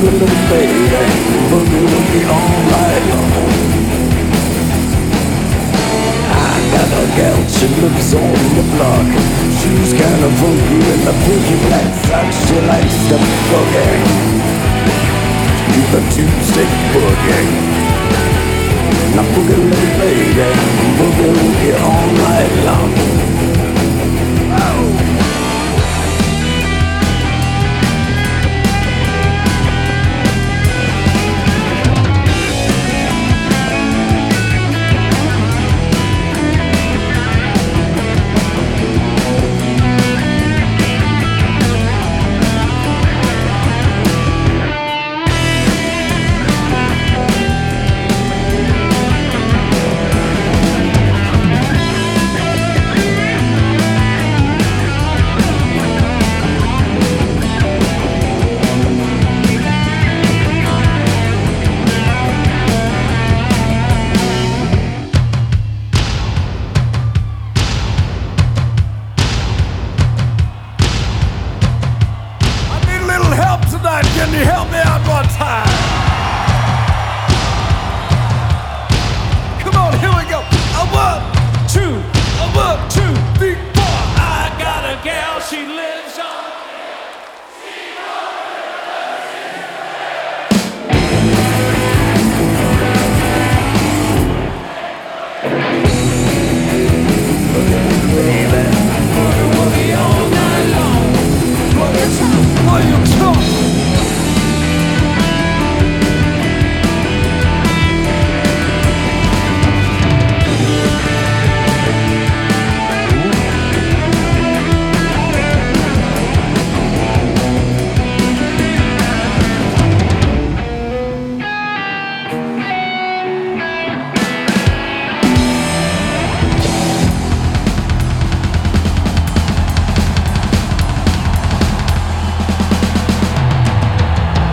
little baby, boogie woogie all night long. I got a gal, she lives on the block. She's kind of funky in the pinky black socks. She likes to boogie, do the two-stick boogie. Now boogie little baby, boogie woogie all night long. Oh. Can you help me out one time?